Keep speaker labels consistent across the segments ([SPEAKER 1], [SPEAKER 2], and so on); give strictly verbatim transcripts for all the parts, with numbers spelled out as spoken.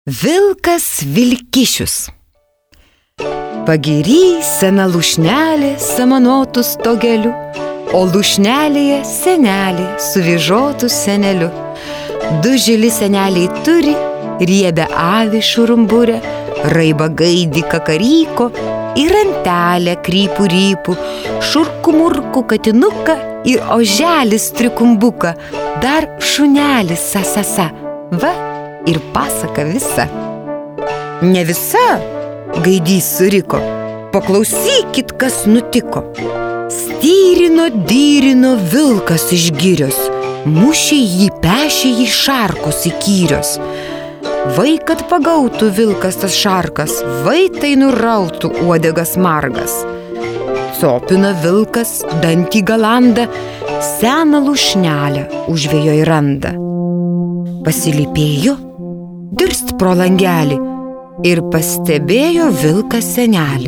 [SPEAKER 1] Vilkas Vilkišius. Pagiry sena lūšnelė samanotų stogeliu, o lūšnelėje senelė su vyžotu seneliu. Du žili seneliai turi, riebę avį šurumburę, raibą gaidį kakaryko ir antelę krypų rypų, šurku murku katinuką ir oželį strikumbuką, dar šunelis sasasa. Va ir pasaka visa. Ne visa, gaidys suriko, paklausykit, kas nutiko. Styrino, dyrino vilkas iš girios, mušė jį, pešė jį šarkus įkyrios. Vai kad pagautų vilkas tas šarkas, vai tai nurautų uodegas margas. Copina vilkas, dantį galandą, seną lūšnelę užvėjo į randą. Pasilypėjo, dirst pro langelį ir pastebėjo vilkas senelį.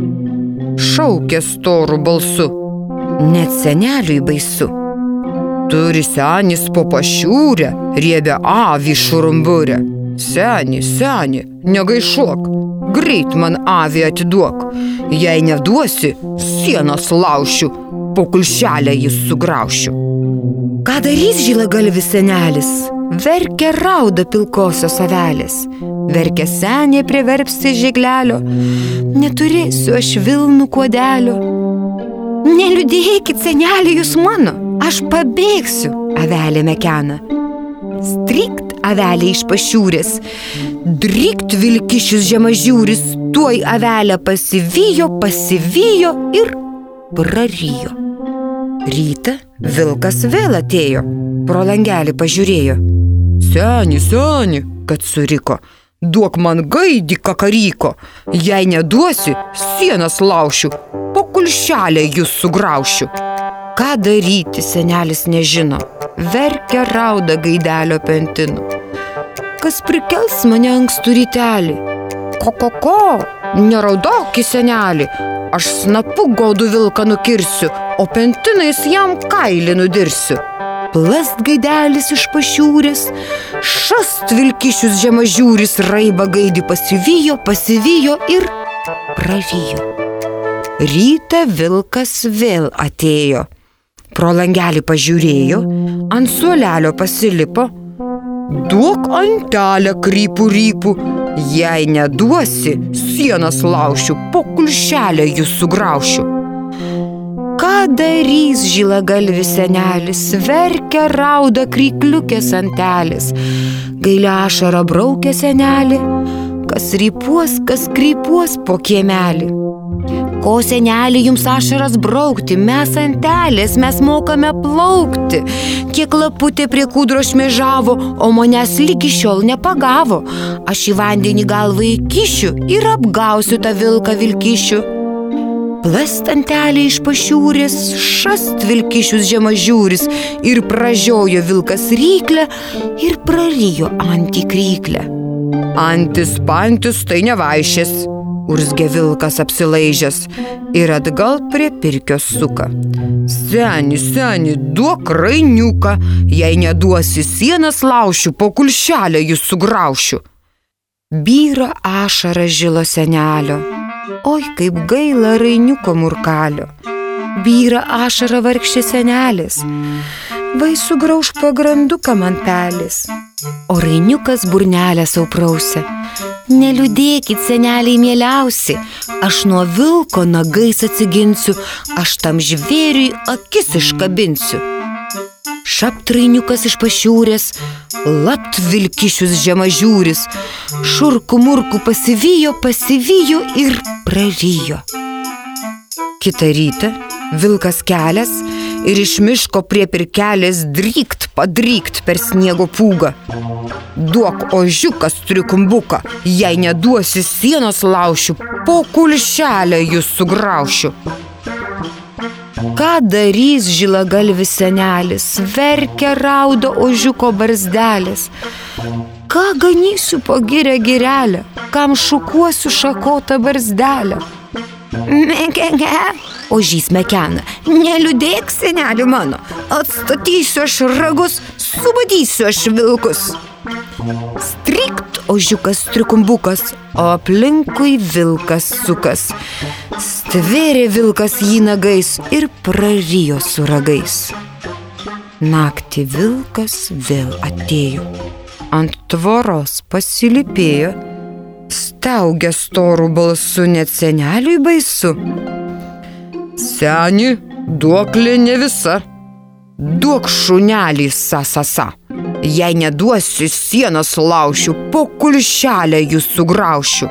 [SPEAKER 1] Šaukė storu balsu, net seneliui baisu. Turi senis po pašiūrę, riebę avį šurumburę. Seni, seni, negaišuok, greit man avį atiduok. Jei neduosi, sienas laušiu, po kulšelę jis sugraušiu. Ką darys žilagalvis senelis? Verkia rauda pilkosios avelės. Verkia senė prie verpsti žeglelio. Neturėsiu aš vilnų kuodelio. Neliūdėkit, senelį, jūs mano, aš pabėgsiu, avelė mekena. Strikt avelė iš pašiūrės, drikt Vilkišius žemažiūris, tuoj avelę pasivijo, pasivijo ir prarijo. Rytą vilkas vėl atėjo, pro langelį pažiūrėjo. Seni, seni, kad suriko, duok man gaidį kakaryko. Jei neduosi, sienas laušiu, po kulšelę jūs sugraušiu. Ką daryti, senelis nežino, verkia rauda gaidelio pentinu. Kas prikels mane ankstų rytelį? Ko, ko, ko, neraudok į senelį, aš snapu godų vilką nukirsiu, o pentinais jam kailį nudirsiu. Plast gaidelis iš pašiūrės, šast Vilkišius žemažiūris, raibą gaidį pasivijo, pasivijo ir prarijo. Rytą vilkas vėl atėjo, pro langelį pažiūrėjo, ant suolelio pasilipo. Duok antelę krypų rypų, jei neduosi, sienas laušiu, po kulšelę jūs sugraušiu. Ką darys žilagalvis senelis, verkia rauda krykliukės antelis. Gailia ašara braukia senelį, kas rypuos, kas krypuos po kiemelį. Ko, senelį, jums ašaras braukti, mes antelės, mes mokame plaukti. Kiek laputė prie kūdro šmėžavo, o manęs ligi šiol nepagavo. Aš į vandenį galvą įkišiu ir apgausiu tą vilką Vilkišių. Plast antelė iš pašiūrės, šast Vilkišius žemažiūris ir pražiojo vilkas ryklę ir prarijo antį kryklę. Antis pantis tai nevaišės, urzgė vilkas apsilaižęs ir atgal prie pirkio suka. Seni, seni, duok rainiuką, jei neduosi, sienas laušiu, po kulšelę jūs sugraušiu. Byra ašara žilo senelio, oi kaip gaila rainiuko murkalio. Byra ašara vargšė senelis, vai sugrauš pagranduką man pelis. O rainiukas burnelę sau prausia. Neliūdėkit, seneliai mieliausi, aš nuo vilko nagais atsiginsiu, aš tam žvėriui akis iškabinsiu. Šapt rainiukas iš pašiūrės, lapt Vilkišius žemažiūris, šurku murku pasivijo, pasivijo ir prarijo. Kitą rytą vilkas kelias ir iš miško prie pirkelės drykt, padrykt per sniego pūgą. Duok ožiuką strikumbuką, jei neduosi, sienos laušiu, po kulšelę jūs sugraušiu. Ką darys žilagalvis senelis, verkia rauda ožiuko barzdelės. Ką ganysiu po girę girelę, kam šukuosiu šakotą barzdelę? Mekenge, Ožys mekena. Neliūdėk, seneli mano, atstatysiu aš ragus, subadysiu aš vilkus. Strikt ožiukas trikumbukas, o aplinkui vilkas sukas. Stvėrė vilkas jį nagais ir prarijo su ragais. Naktį vilkas vėl atėjo. Ant tvoros pasilypėjo, staugė storų balsu, net seneliui baisu. Seni, duoklė ne visa. Duok šunelį, sa-sa-sa. Jei neduosi, sieną sulaušiu, po kulšelę jūs sugraušiu.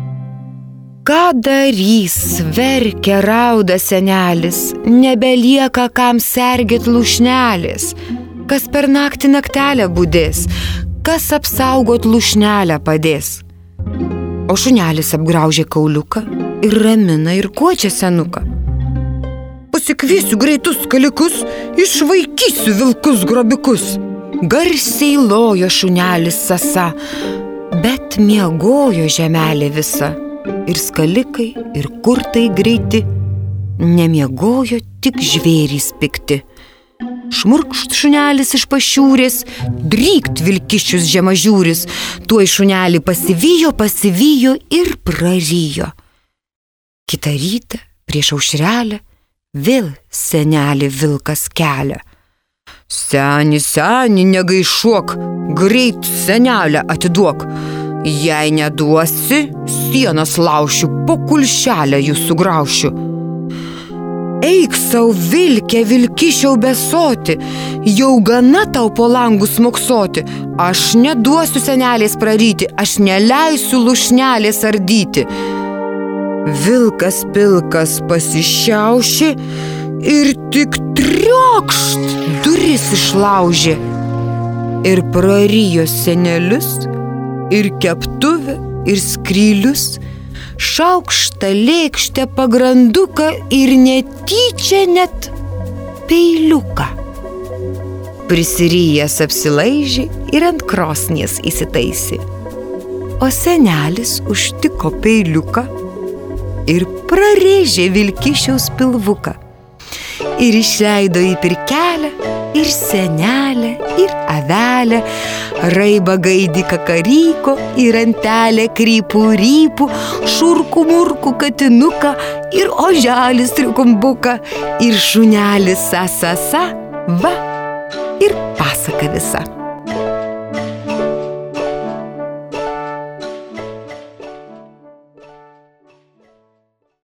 [SPEAKER 1] Ką darys, verkia rauda senelis, nebelieka kam sergėt lūšnelės. Kas per naktį naktelę budės, kas apsaugot lūšnelę padės. O šunelis apgraužė kauliuką ir ramina ir kuočia senuką. Pasikviesiu greitus kalikus, išvaikysiu vilkus grobikus. Garsiai lojo šunelis sasa, bet miegojo žemelė visa. Ir skalikai, ir kurtai greiti, nemiegojo tik žvėrys pikti. Šmurkšt šunelis iš pašiūrės, drykt vilkišius žemažiūris, tuoj šunelį pasivijo, pasivijo ir prarijo. Kitą rytą prieš aušrelę vėl senelį vilkas kelia. Seni, seni, negaišuok, greit senelę atiduok. Jei neduosi, sienas laušiu, po kulšelę jūs sugraušiu. Eik sau, vilke, vilkišiau besoti, jau gana tau po langus smoksoti. Aš neduosiu senelės praryti, aš neleisiu lūšnelės ardyti. Vilkas pilkas pasišiaušė ir tik triokšt duris išlaužė. Ir prarijo senelius, ir keptuvę, ir skrylius, šaukštą, lėkštę, pagranduką ir netyčia net peiliuką. Prisirijęs apsilaižė ir ant krosnies įsitaisė. O senelis užtiko peiliuką ir prarėžė vilkišiaus pilvuką. Ir išleido į pirkelę ir senelę, ir avelę, raibą gaidį kakaryko, ir antelę krypų rypų, šurkų murkų katinuką, ir oželis trikumbuką, ir šunelis sa-sa-sa, va, ir pasaka visa.